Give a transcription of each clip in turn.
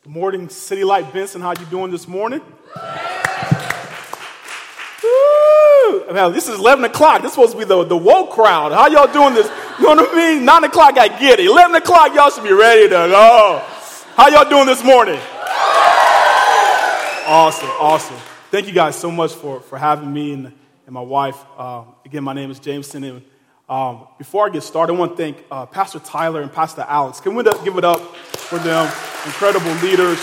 Good morning, City Light Benson. How you doing this morning? Woo! Man, this is 11 o'clock. This is supposed to be the woke crowd. How y'all doing this? You know what I mean? 9 o'clock, I get it. 11 o'clock, y'all should be ready to go. How y'all doing this morning? Awesome. Thank you guys so much for having me and my wife. Again, my name is Jameson. And before I get started, I want to thank Pastor Tyler and Pastor Alex. Can we give it up for them? Incredible leaders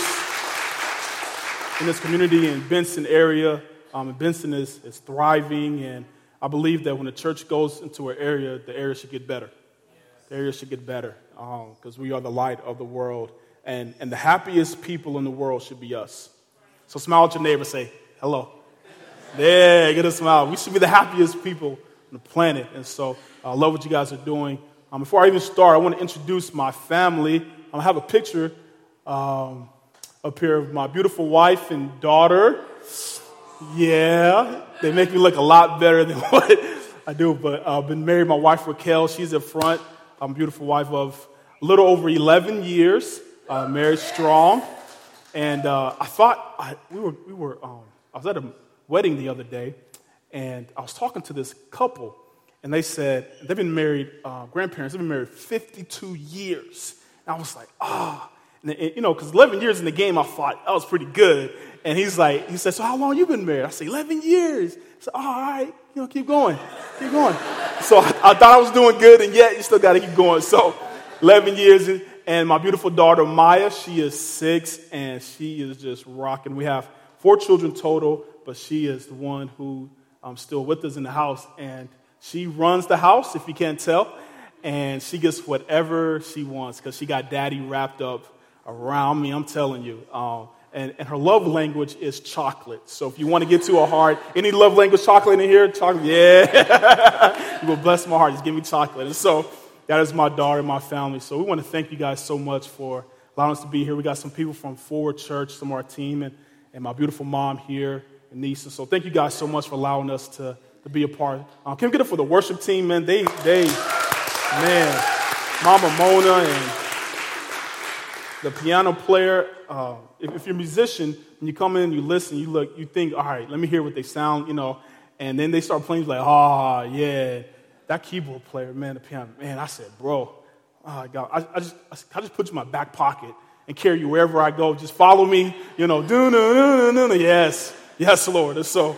in this community in Benson area. Benson is thriving, and I believe that when the church goes into an area, the area should get better. The area should get better because we are the light of the world, and the happiest people in the world should be us. So smile at your neighbor, say hello. Yeah, get a smile. We should be the happiest people on the planet, and so I love what you guys are doing. Before I even start, I want to introduce my family. I have a picture up here of my beautiful wife and daughter. Yeah, they make me look a lot better than what I do, but I've been married. My wife, Raquel, she's up front. I'm a beautiful wife of a little over 11 years, married strong. And I thought I was at a wedding the other day, and I was talking to this couple, and they said they've been married, grandparents, they've been married 52 years. And I was like, And, you know, because 11 years in the game, I thought that was pretty good. And he said, so how long you been married? I said, 11 years. I said, all right, keep going. So I thought I was doing good, and yet you still got to keep going. So 11 years, and my beautiful daughter, Maya, she is 6, and she is just rocking. We have 4 children total, but she is the one who still with us in the house, and she runs the house, if you can't tell, and she gets whatever she wants because she got daddy wrapped up around me, I'm telling you. And her love language is chocolate. So if you want to get to her heart, any love language chocolate in here? Chocolate, yeah. You will bless my heart. Just give me chocolate. And so that is my daughter and my family. So we want to thank you guys so much for allowing us to be here. We got some people from Forward Church, some of our team, and my beautiful mom here and niece. And so thank you guys so much for allowing us to be a part. Can we get it for the worship team, man? They Mama Mona and the piano player. If you're a musician, when you come in, you listen, you look, you think, all right, let me hear what they sound, and then they start playing, you're like, yeah, that keyboard player, man, the piano, man. I said, bro, God, I just put you in my back pocket and carry you wherever I go. Just follow me, yes, Lord. And so,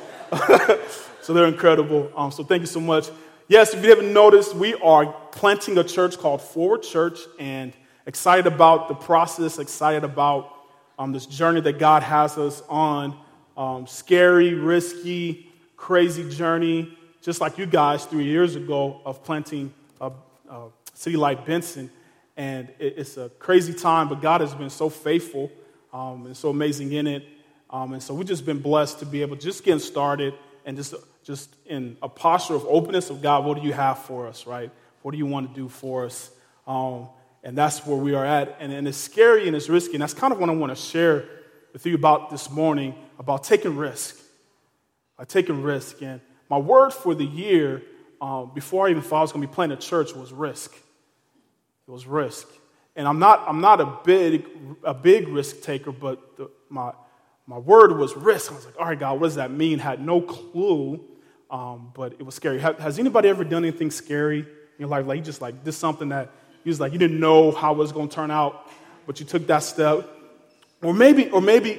so they're incredible. So thank you so much. Yes, if you haven't noticed, we are planting a church called Forward Church, and excited about the process, excited about this journey that God has us on. Scary, risky, crazy journey, just like you guys 3 years ago of planting City Light Benson. And it's a crazy time, but God has been so faithful and so amazing in it. And so we've just been blessed to be able to just get started and just in a posture of openness of God, what do you have for us, right? What do you want to do for us? And that's where we are at. And it's scary and it's risky. And that's kind of what I want to share with you about this morning, about taking risk. Taking risk. And my word for the year, before I even thought I was going to be planting a church, was risk. It was risk. And I'm not a big risk taker, but my word was risk. I was like, all right, God, what does that mean? Had no clue, but it was scary. Has anybody ever done anything scary in your life? Like, you just like, this something that you was like, you didn't know how it was going to turn out, but you took that step. Or maybe,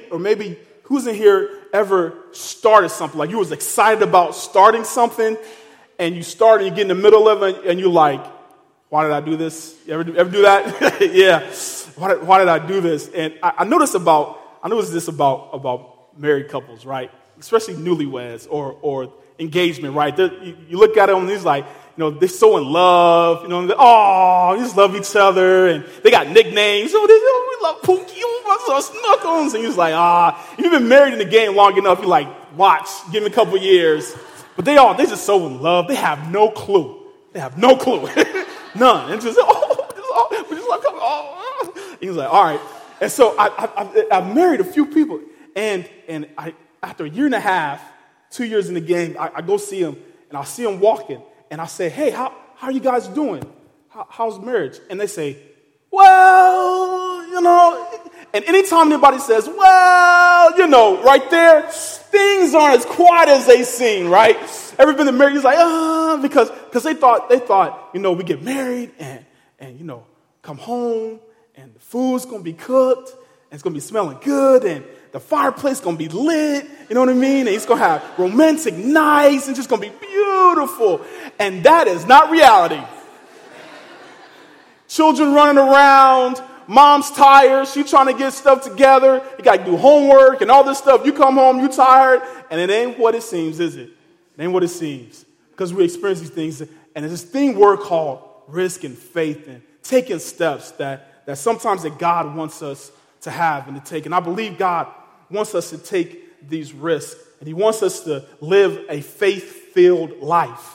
who's in here ever started something? Like, you was excited about starting something, and you start and you get in the middle of it, and you're like, why did I do this? You ever do that? Yeah. Why did I do this? And I noticed this about married couples, right? Especially newlyweds or engagement, right? You look at them and he's like, they're so in love, they just love each other, and they got nicknames. We love Pookie, Snuckles, and he's like, you've been married in the game long enough, you're like, watch, give me a couple years. But they're just so in love, they have no clue. None. And just, we just love couple. He's like, all right. And so I've married a few people, and after a year and a half, 2 years in the game, I go see him, and I see him walking. And I say, hey, how are you guys doing? How's marriage? And they say, well, And anytime anybody says, well, right there, things aren't as quiet as they seem, right? Ever been married? He's like, because they thought, we get married and come home and the food's going to be cooked and it's going to be smelling good and the fireplace is going to be lit, you know what I mean? And he's going to have romantic nights and just going to be beautiful. And that is not reality. Children running around, mom's tired, she's trying to get stuff together, you got to do homework and all this stuff. You come home, you tired, and it ain't what it seems, is it? It ain't what it seems. Because we experience these things, and there's this thing word called risk and faith and taking steps that sometimes that God wants us to have and to take. And I believe God wants us to take these risks, and he wants us to live a faith-filled life.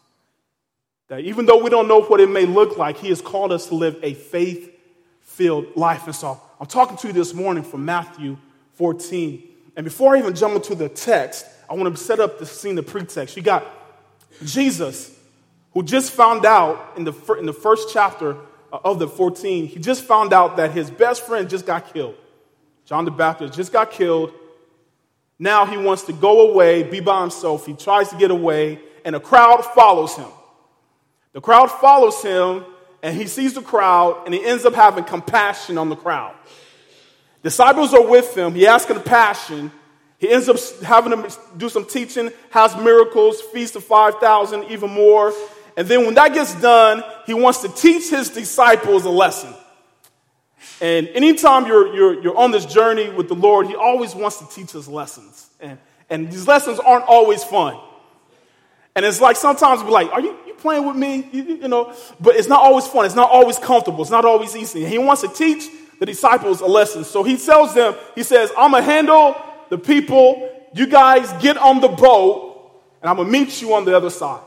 That even though we don't know what it may look like, he has called us to live a faith-filled life. And so I'm talking to you this morning from Matthew 14. And before I even jump into the text, I want to set up the scene, the pretext. You got Jesus, who just found out in the first chapter of the 14, he just found out that his best friend just got killed. John the Baptist just got killed. Now he wants to go away, be by himself. He tries to get away, and a crowd follows him. The crowd follows him, and he sees the crowd, and he ends up having compassion on the crowd. Disciples are with him. He has compassion. He ends up having them do some teaching, has miracles, feeds the 5,000, even more. And then when that gets done, he wants to teach his disciples a lesson. And anytime you're on this journey with the Lord, he always wants to teach us lessons. And these lessons aren't always fun. And it's like sometimes we're like, are you playing with me? But it's not always fun. It's not always comfortable. It's not always easy. And he wants to teach the disciples a lesson. So he tells them, he says, I'm going to handle the people. You guys get on the boat, and I'm going to meet you on the other side.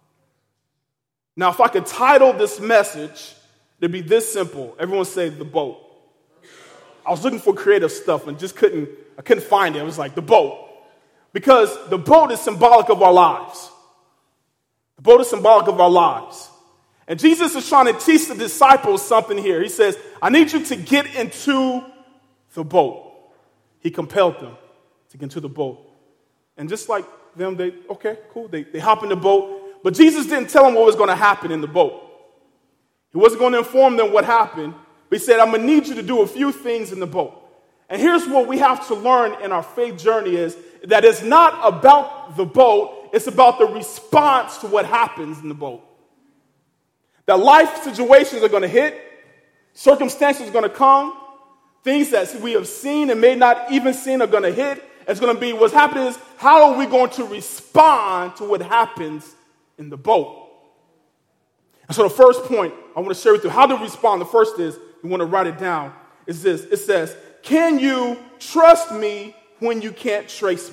Now, if I could title this message, it'd be this simple. Everyone say the boat. I was looking for creative stuff and just couldn't find it. It was like the boat. Because the boat is symbolic of our lives. The boat is symbolic of our lives. And Jesus is trying to teach the disciples something here. He says, I need you to get into the boat. He compelled them to get into the boat. And just like them, they hop in the boat. But Jesus didn't tell them what was going to happen in the boat. He wasn't going to inform them what happened. But he said, I'm going to need you to do a few things in the boat. And here's what we have to learn in our faith journey is that it's not about the boat. It's about the response to what happens in the boat. That life situations are going to hit. Circumstances are going to come. Things that we have seen and may not even seen are going to hit. It's going to be what's happening is how are we going to respond to what happens in the boat? And so the first point I want to share with you how to respond. The first is, you want to write it down, is this. It says, can you trust me when you can't trace me?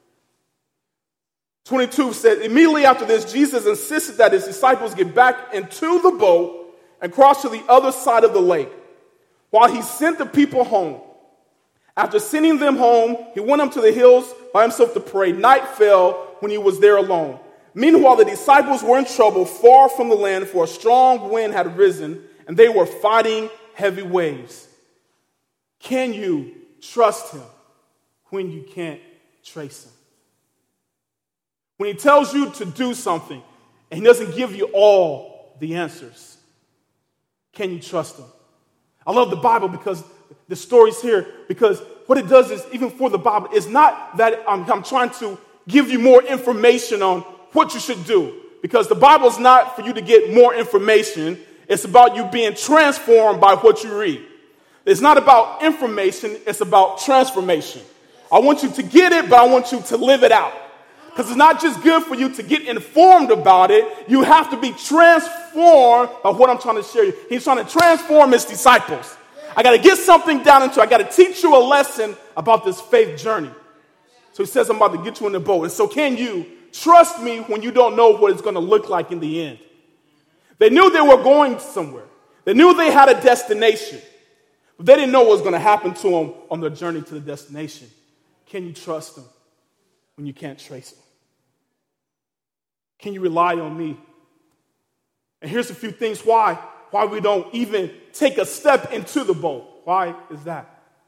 22 said, immediately after this, Jesus insisted that his disciples get back into the boat and cross to the other side of the lake while he sent the people home. After sending them home, he went up to the hills by himself to pray. Night fell when he was there alone. Meanwhile, the disciples were in trouble far from the land, for a strong wind had risen, and they were fighting heavy waves. Can you trust him when you can't trace him? When he tells you to do something, and he doesn't give you all the answers, can you trust him? I love the Bible because the story's here, because what it does is, even for the Bible, it's not that I'm trying to give you more information on what you should do, because the Bible is not for you to get more information. It's about you being transformed by what you read. It's not about information. It's about transformation. I want you to get it, but I want you to live it out. Because it's not just good for you to get informed about it. You have to be transformed by what I'm trying to share you. He's trying to transform his disciples. I got to get something down into. I got to teach you a lesson about this faith journey. So he says, I'm about to get you in the boat. And so can you trust me when you don't know what it's going to look like in the end? They knew they were going somewhere. They knew they had a destination. But they didn't know what was going to happen to them on their journey to the destination. Can you trust them when you can't trace them? Can you rely on me? And here's a few things why we don't even take a step into the boat. Why is that?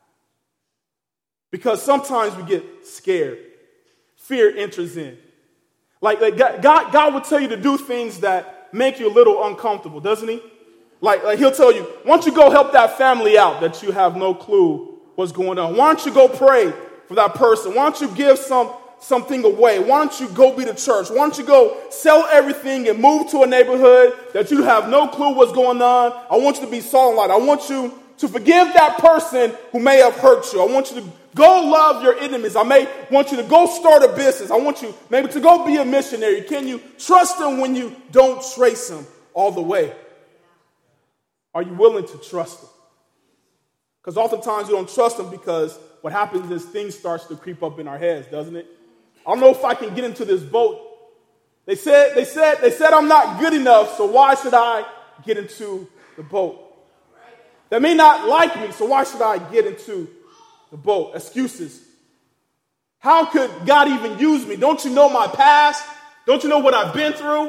Because sometimes we get scared. Fear enters in. Like God will tell you to do things that make you a little uncomfortable, doesn't he? Like he'll tell you, why don't you go help that family out that you have no clue what's going on? Why don't you go pray for that person? Why don't you give something away? Why don't you go be to church? Why don't you go sell everything and move to a neighborhood that you have no clue what's going on? I want you to be salt and light. I want you to forgive that person who may have hurt you. I want you to go love your enemies. I may want you to go start a business. I want you maybe to go be a missionary. Can you trust him when you don't trace him all the way? Are you willing to trust him? Because oftentimes we don't trust him because what happens is things starts to creep up in our heads, doesn't it? I don't know if I can get into this boat. They said I'm not good enough, so why should I get into the boat? They may not like me, so why should I get into the boat? Excuses. How could God even use me? Don't you know my past? Don't you know what I've been through?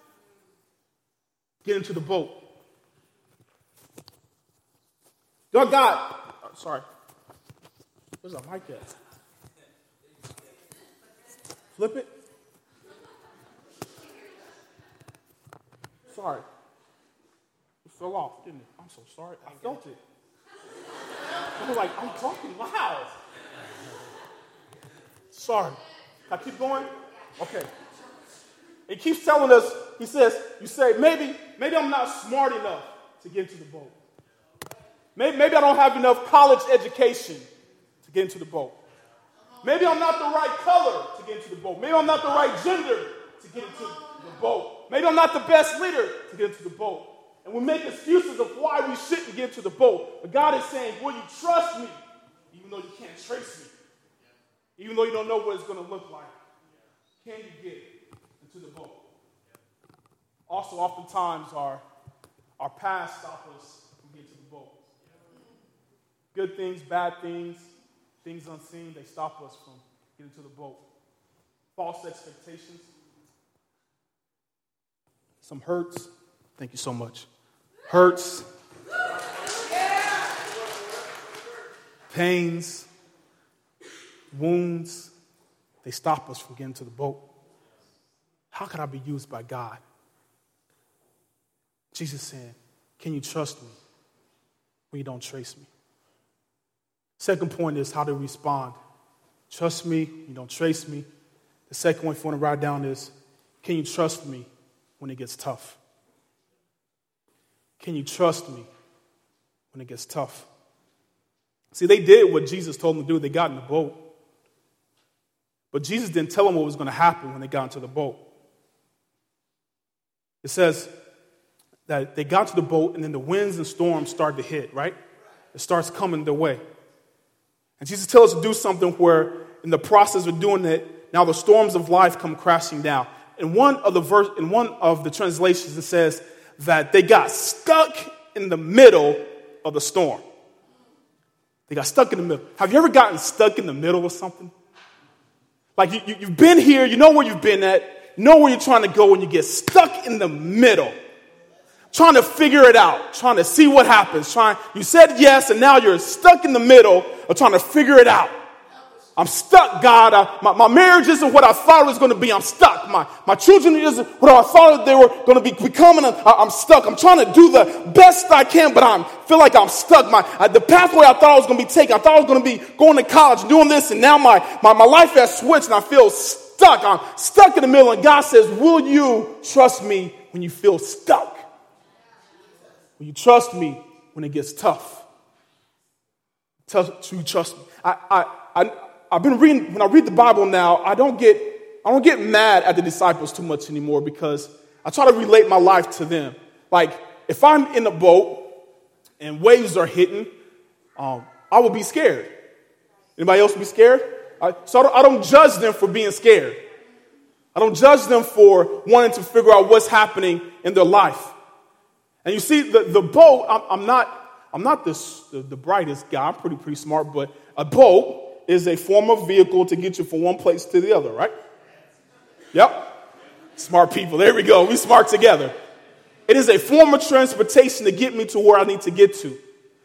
Get into the boat. God, sorry. Where's the mic at? Flip it. Sorry. It fell off, didn't it? I'm so sorry. I felt it. I was like, I'm talking loud. Sorry. Can I keep going? Okay. It keeps telling us, he says, you say, maybe I'm not smart enough to get into the boat. Maybe I don't have enough college education to get into the boat. Maybe I'm not the right color to get into the boat. Maybe I'm not the right gender to get into the boat. Maybe I'm not the best leader to get into the boat. And we make excuses of why we shouldn't get into the boat. But God is saying, will you trust me even though you can't trace me? Even though you don't know what it's going to look like? Can you get into the boat? Also, oftentimes our past stop us from getting to the boat. Good things, bad things, things unseen, they stop us from getting to the boat. False expectations. Some hurts. Thank you so much. Hurts. Pains. Wounds. They stop us from getting to the boat. How could I be used by God? Jesus saying, can you trust me when you don't trace me? Second point is how to respond. Trust me, you don't trace me. The second one, if you want to write down, is can you trust me when it gets tough? Can you trust me when it gets tough? See, they did what Jesus told them to do. They got in the boat. But Jesus didn't tell them what was going to happen when they got into the boat. It says that they got to the boat and then the winds and storms started to hit, right? It starts coming their way. And Jesus tells us to do something where in the process of doing it, now the storms of life come crashing down. In one of the translations, it says that they got stuck in the middle of the storm. They got stuck in the middle. Have you ever gotten stuck in the middle of something? Like you've been here, you know where you've been at, you know where you're trying to go, and you get stuck in the middle. Trying to figure it out, trying to see what happens. You said yes, and now you're stuck in the middle of trying to figure it out. I'm stuck, God. My marriage isn't what I thought it was going to be. I'm stuck. My children isn't what I thought they were going to be becoming. I'm stuck. I'm trying to do the best I can, but I feel like I'm stuck. The pathway I thought I was going to be taking, I thought I was going to be going to college, doing this, and now my life has switched, and I feel stuck. I'm stuck in the middle, and God says, will you trust me when you feel stuck? Will you trust me when it gets tough? Trust me. I've been reading, when I read the Bible now, I don't get mad at the disciples too much anymore because I try to relate my life to them. Like, if I'm in a boat and waves are hitting, I will be scared. Anybody else be scared? So I don't judge them for being scared. I don't judge them for wanting to figure out what's happening in their life. And you see, the boat, I'm not the brightest guy. I'm pretty smart, but a boat is a form of vehicle to get you from one place to the other, right? Yep. Smart people. There we go. We smart together. It is a form of transportation to get me to where I need to get to.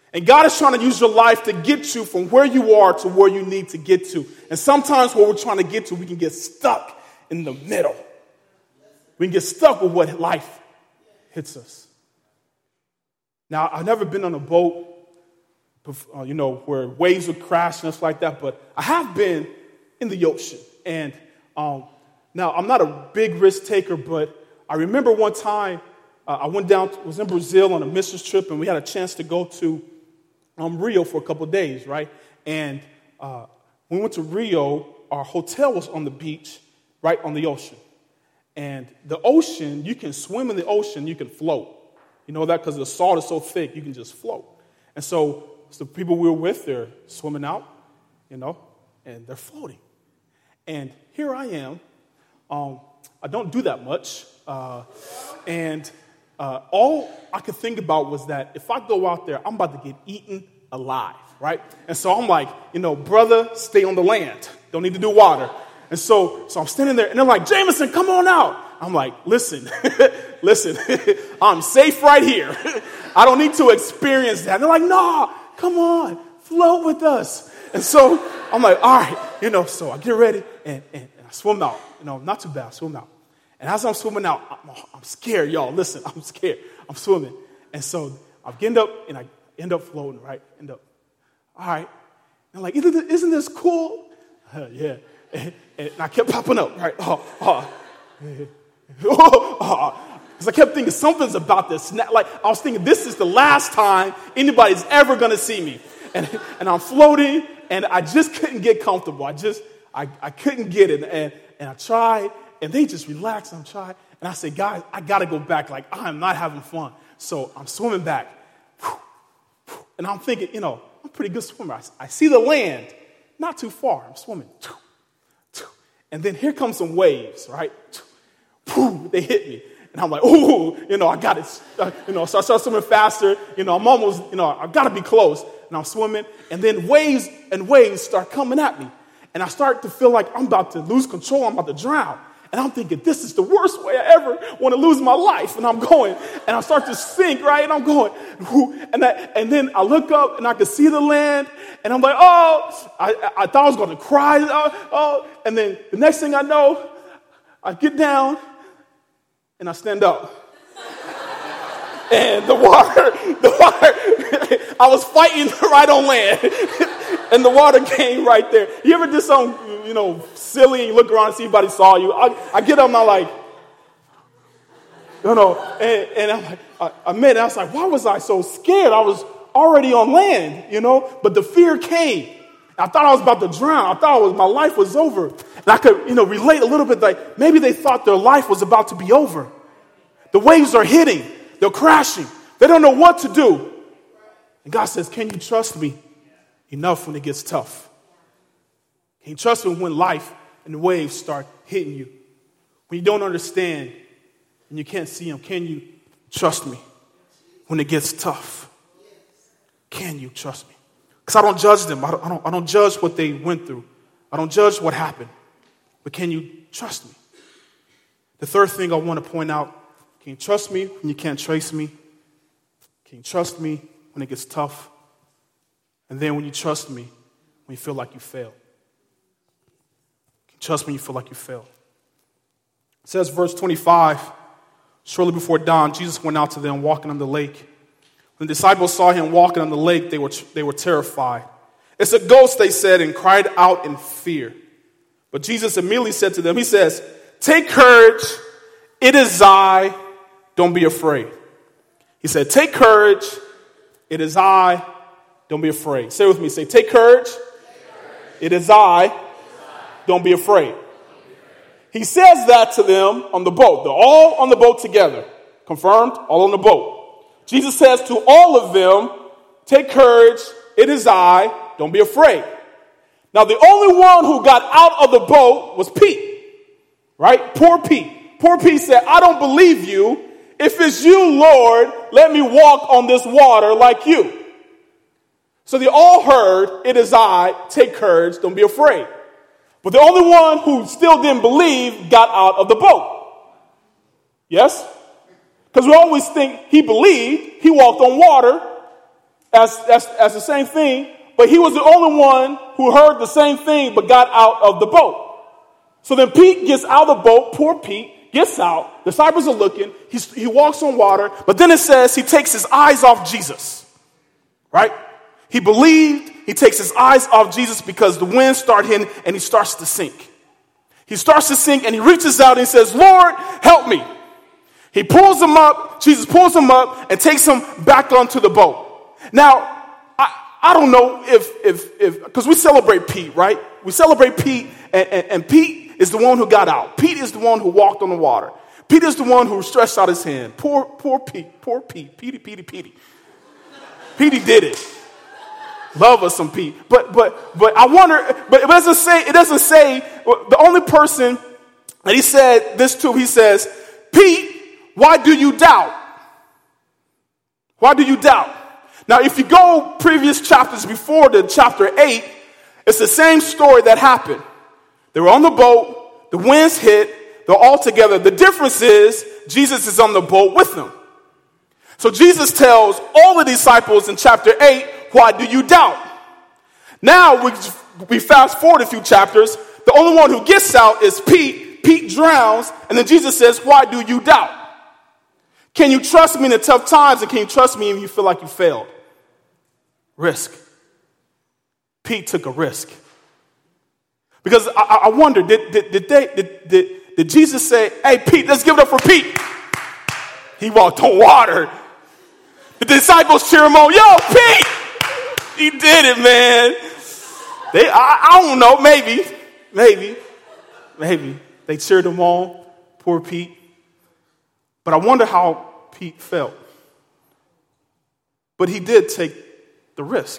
And God is trying to use your life to get you from where you are to where you need to get to. And sometimes where we're trying to get to, we can get stuck in the middle. We can get stuck with what life hits us. Now, I've never been on a boat, where waves would crash and stuff like that, but I have been in the ocean. And now, I'm not a big risk taker, but I remember one time I was in Brazil on a missions trip, and we had a chance to go to Rio for a couple of days, right? And when we went to Rio, our hotel was on the beach, right on the ocean. And the ocean, you can swim in the ocean, you can float. You know that because the salt is so thick, you can just float. And so the people we were with, they're swimming out, and they're floating. And here I am. I don't do that much. And all I could think about was that if I go out there, I'm about to get eaten alive, right? And so I'm like, brother, stay on the land. Don't need to do water. And so I'm standing there, and they're like, Jameson, come on out. I'm like, listen, I'm safe right here. I don't need to experience that. They're like, no, come on, float with us. And so I'm like, all right, so I get ready, and I swim out. Not too bad, I swim out. And as I'm swimming out, I'm scared, y'all. Listen, I'm scared. I'm swimming. And so I end up floating, right? All right. And I'm like, isn't this cool? Yeah. And I kept popping up, right? Because I kept thinking something's about this. Like, I was thinking this is the last time anybody's ever going to see me. And I'm floating, and I just couldn't get comfortable. I couldn't get it. And I tried, and they just relaxed. I'm trying. And I said, guys, I got to go back. Like, I'm not having fun. So I'm swimming back. And I'm thinking, I'm a pretty good swimmer. I see the land not too far. I'm swimming. And then here comes some waves, right? They hit me. And I'm like, ooh, I got it. So I start swimming faster. I'm almost, I got to be close. And I'm swimming. And then waves start coming at me. And I start to feel like I'm about to lose control. I'm about to drown. And I'm thinking, this is the worst way I ever want to lose my life. And I'm going. And I start to sink, right? And I'm going. And then I look up, and I can see the land. And I'm like, oh, I thought I was going to cry. Oh. And then the next thing I know, I get down, and I stand up. And the water, I was fighting right on land. And the water came right there. You ever did something, silly, and you look around and see if anybody saw you? I get up, and I'm like, and I'm like, I was like, why was I so scared? I was already on land, but the fear came. I thought I was about to drown. I thought my life was over. And I could, relate a little bit, like maybe they thought their life was about to be over. The waves are hitting. They're crashing. They don't know what to do. And God says, can you trust me enough when it gets tough? Can you trust me when life and the waves start hitting you? When you don't understand and you can't see them, can you trust me when it gets tough? Can you trust me? Because I don't judge them. I don't judge what they went through. I don't judge what happened. But can you trust me? The third thing I want to point out, can you trust me when you can't trace me? Can you trust me when it gets tough? And then when you trust me, when you feel like you fail. Can you trust me when you feel like you fail? It says, verse 25, shortly before dawn, Jesus went out to them walking on the lake. When the disciples saw him walking on the lake, they were terrified. It's a ghost, they said, and cried out in fear. But Jesus immediately said to them, he says, take courage, it is I, don't be afraid. He said, take courage, it is I, don't be afraid. Say it with me, say, take courage, it is I, don't be afraid. He says that to them on the boat. They're all on the boat together. Confirmed? All on the boat. Jesus says to all of them, take courage, it is I, don't be afraid. Now, the only one who got out of the boat was Pete, right? Poor Pete. Poor Pete said, I don't believe you. If it's you, Lord, let me walk on this water like you. So they all heard, it is I, take courage, don't be afraid. But the only one who still didn't believe got out of the boat. Yes? Because we always think he believed, he walked on water as the same thing, but he was the only one who heard the same thing but got out of the boat. So then Pete gets out of the boat, poor Pete, gets out, the disciples are looking, he walks on water, but then it says he takes his eyes off Jesus, right? He believed, he takes his eyes off Jesus because the winds start hitting and he starts to sink. He starts to sink and he reaches out and he says, Lord, help me. He pulls him up, Jesus pulls him up and takes him back onto the boat. Now, I don't know if because we celebrate Pete, right? We celebrate Pete and Pete is the one who got out. Pete is the one who walked on the water. Pete is the one who stretched out his hand. Poor Pete, Petey. Petey did it. Love us some Pete. But I wonder, but it doesn't say the only person that he said this to, he says, Pete, why do you doubt? Why do you doubt? Now, if you go previous chapters before to chapter 8, it's the same story that happened. They were on the boat, the winds hit, they're all together. The difference is Jesus is on the boat with them. So Jesus tells all the disciples in chapter 8, why do you doubt? Now, we fast forward a few chapters. The only one who gets out is Pete. Pete drowns, and then Jesus says, why do you doubt? Can you trust me in the tough times, and can you trust me when you feel like you failed? Risk. Pete took a risk. Because I wonder, did Jesus say, hey, Pete, let's give it up for Pete? He walked on water. The disciples cheer him on. Yo, Pete! He did it, man. I don't know, maybe. They cheered him on. Poor Pete. But I wonder how Pete felt. But he did take the risk.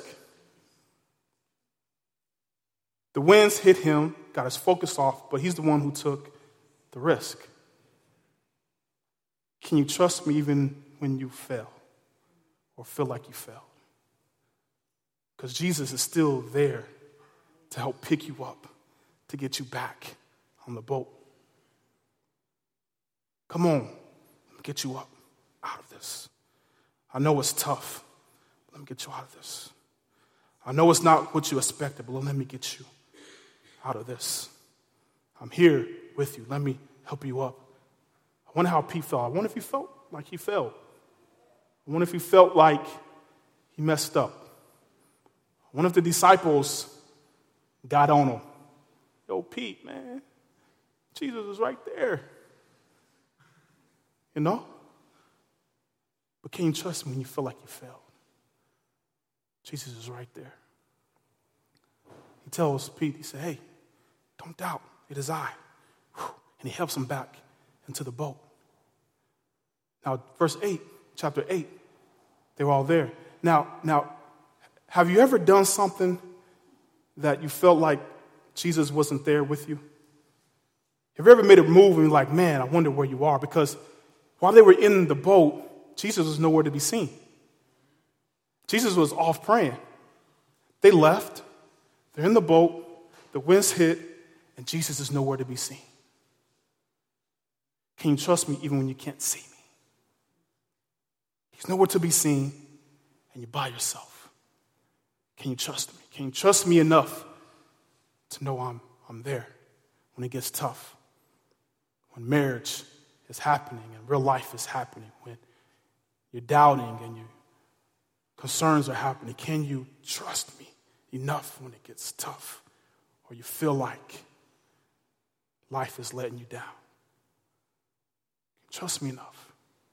The winds hit him, got his focus off, but he's the one who took the risk. Can you trust me even when you fail or feel like you failed? Because Jesus is still there to help pick you up, to get you back on the boat. Come on, let me get you up out of this. I know it's tough. Let me get you out of this. I know it's not what you expected, but let me get you out of this. I'm here with you. Let me help you up. I wonder how Pete felt. I wonder if he felt like he failed. I wonder if he felt like he messed up. I wonder if the disciples got on him. Yo, Pete, man, Jesus is right there. You know? But can you trust me when you feel like you failed? Jesus is right there. He tells Pete, he said, hey, don't doubt, it is I. And he helps him back into the boat. Now, verse 8, chapter 8, they were all there. Now, have you ever done something that you felt like Jesus wasn't there with you? Have you ever made a move and you're like, man, I wonder where you are? Because while they were in the boat, Jesus was nowhere to be seen. Jesus was off praying. They left. They're in the boat. The winds hit. And Jesus is nowhere to be seen. Can you trust me even when you can't see me? He's nowhere to be seen, and you're by yourself. Can you trust me? Can you trust me enough to know I'm there when it gets tough? When marriage is happening and real life is happening, when you're doubting and your concerns are happening, can you trust me enough when it gets tough or you feel like life is letting you down? Trust me enough.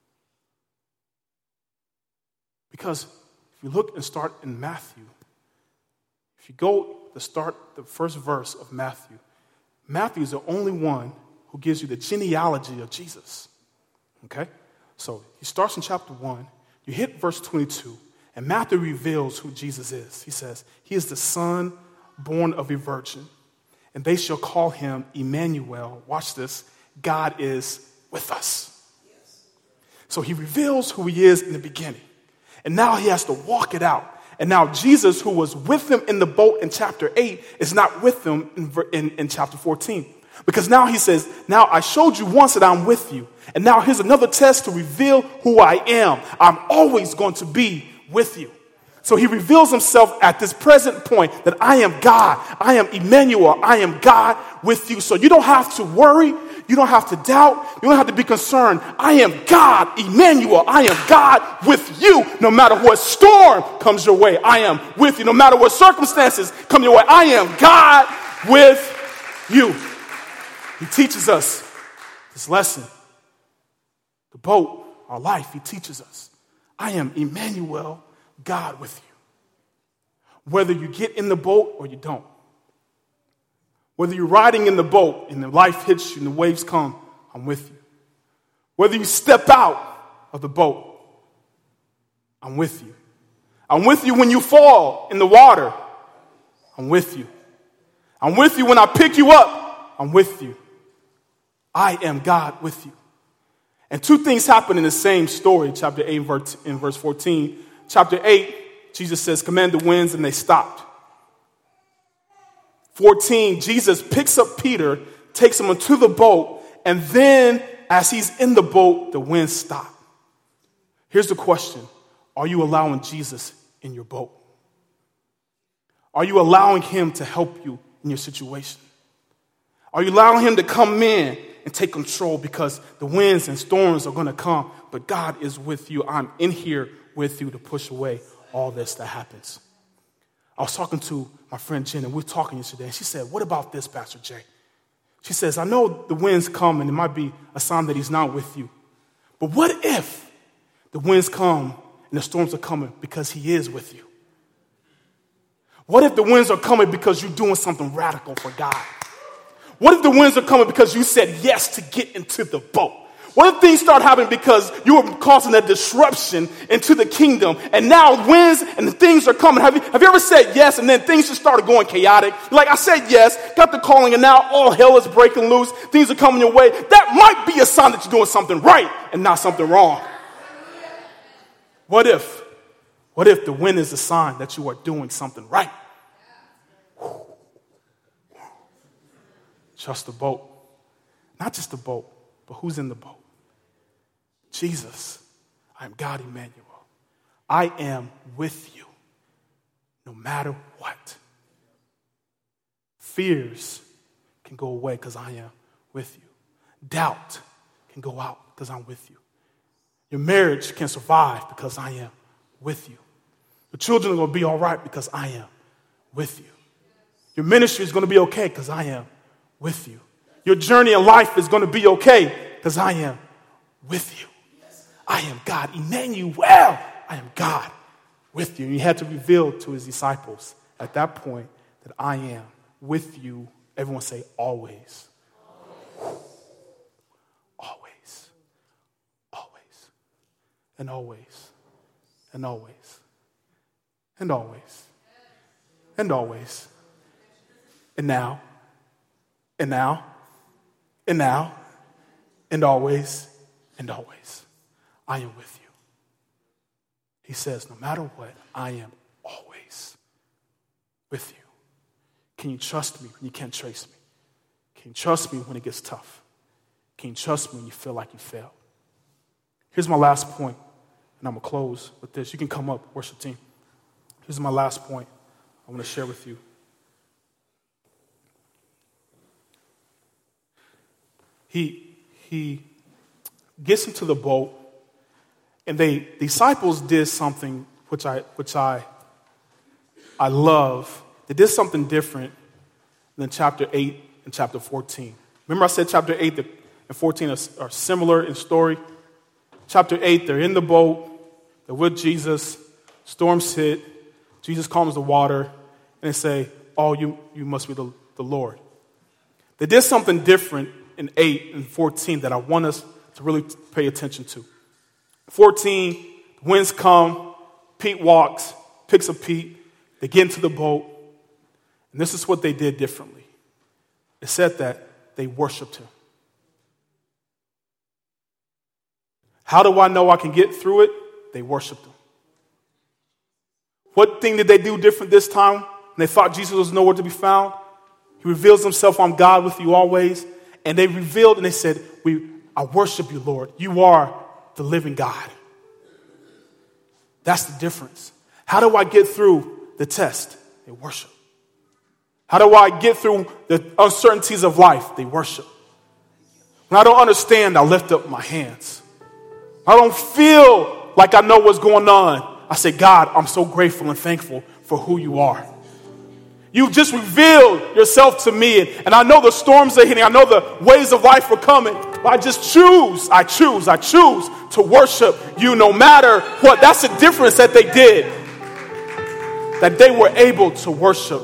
Because if you look and start in Matthew, if you go to start the first verse of Matthew, Matthew is the only one who gives you the genealogy of Jesus. Okay? So he starts in chapter 1, you hit verse 22, and Matthew reveals who Jesus is. He says, he is the Son born of a virgin, and they shall call him Emmanuel. Watch this. God is with us. So he reveals who he is in the beginning. And now he has to walk it out. And now Jesus, who was with them in the boat in chapter 8, is not with them in chapter 14. Because now he says, now I showed you once that I'm with you. And now here's another test to reveal who I am. I'm always going to be with you. So he reveals himself at this present point that I am God. I am Emmanuel. I am God with you. So you don't have to worry. You don't have to doubt. You don't have to be concerned. I am God, Emmanuel. I am God with you. No matter what storm comes your way, I am with you. No matter what circumstances come your way, I am God with you. He teaches us this lesson. The boat, our life, he teaches us. I am Emmanuel, God with you. Whether you get in the boat or you don't. Whether you're riding in the boat and the life hits you and the waves come, I'm with you. Whether you step out of the boat, I'm with you. I'm with you when you fall in the water. I'm with you. I'm with you when I pick you up. I'm with you. I am God with you. And two things happen in the same story, chapter 8 in verse 14. Chapter 8, Jesus says, command the winds, and they stopped. 14, Jesus picks up Peter, takes him into the boat, and then as he's in the boat, the winds stop. Here's the question. Are you allowing Jesus in your boat? Are you allowing him to help you in your situation? Are you allowing him to come in and take control, because the winds and storms are going to come, but God is with you. I'm in here with you to push away all this that happens. I was talking to my friend Jen, and we were talking yesterday, and she said, what about this, Pastor Jay? She says, I know the winds come, and it might be a sign that he's not with you. But what if the winds come and the storms are coming because he is with you? What if the winds are coming because you're doing something radical for God? What if the winds are coming because you said yes to get into the boat? What if things start happening because you were causing a disruption into the kingdom, and now winds and the things are coming? Have you ever said yes and then things just started going chaotic? Like, I said yes, got the calling, and now all hell is breaking loose. Things are coming your way. That might be a sign that you're doing something right and not something wrong. What if the wind is a sign that you are doing something right? Trust the boat. Not just the boat, but who's in the boat? Jesus. I am God Emmanuel. I am with you no matter what. Fears can go away because I am with you. Doubt can go out because I'm with you. Your marriage can survive because I am with you. Your children are going to be all right because I am with you. Your ministry is going to be okay because I am with you. Your journey in life is going to be okay because I am with you. I am God. Emmanuel, I am God with you. And he had to reveal to his disciples at that point that I am with you. Everyone say always. Always. Always. And always. And always. And always. And always. And now. And now. And now. And always. And always. I am with you. He says, no matter what, I am always with you. Can you trust me when you can't trace me? Can you trust me when it gets tough? Can you trust me when you feel like you failed? Here's my last point, and I'm going to close with this. You can come up, worship team. Here's my last point I want to share with you. He gets into the boat, and the disciples did something which I love. They did something different than chapter 8 and chapter 14. Remember I said chapter 8 and 14 are similar in story? Chapter 8, they're in the boat. They're with Jesus. Storms hit. Jesus calms the water. And they say, oh, you must be the Lord. They did something different in 8 and 14 that I want us to really pay attention to. 14, winds come, Pete walks, picks up Pete, they get into the boat, and this is what they did differently. It said that they worshiped him. How do I know I can get through it? They worshiped him. What thing did they do different this time? And they thought Jesus was nowhere to be found. He reveals himself, I'm God with you always. And they revealed and they said, I worship you, Lord. You are the living God. That's the difference. How do I get through the test? They worship. How do I get through the uncertainties of life? They worship. When I don't understand, I lift up my hands. I don't feel like I know what's going on. I say, God, I'm so grateful and thankful for who you are. You've just revealed yourself to me, and I know the storms are hitting. I know the waves of life are coming, but I choose to worship you no matter what. That's the difference that they did, that they were able to worship.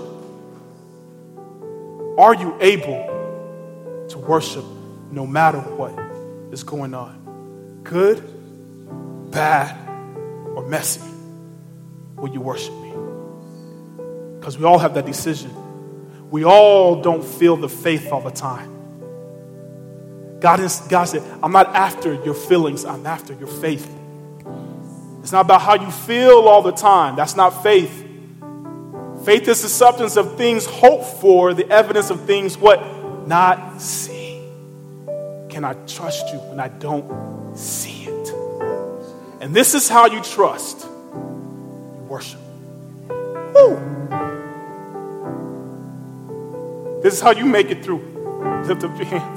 Are you able to worship no matter what is going on? Good, bad, or messy? Will you worship me? Because we all have that decision. We all don't feel the faith all the time. God said, I'm not after your feelings, I'm after your faith. It's not about how you feel all the time. That's not faith. Faith is the substance of things hoped for, the evidence of things what? Not seen. Can I trust you when I don't see it? And this is how you trust. You worship. Woo! This is how you make it through. Lift up your hands.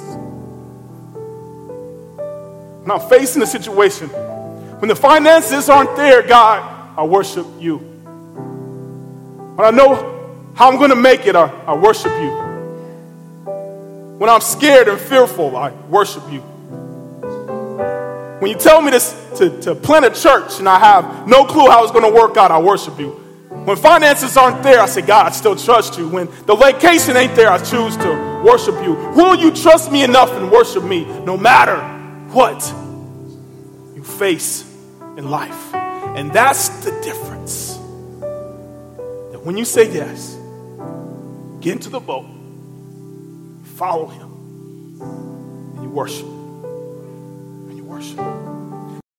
When I'm facing a situation, when the finances aren't there, God, I worship you. When I know how I'm going to make it, I worship you. When I'm scared and fearful, I worship you. When you tell me to plant a church and I have no clue how it's going to work out, I worship you. When finances aren't there, I say, God, I still trust you. When the vacation ain't there, I choose to worship you. Will you trust me enough and worship me no matter what you face in life? And that's the difference. That when you say yes, get into the boat, follow him, and you worship.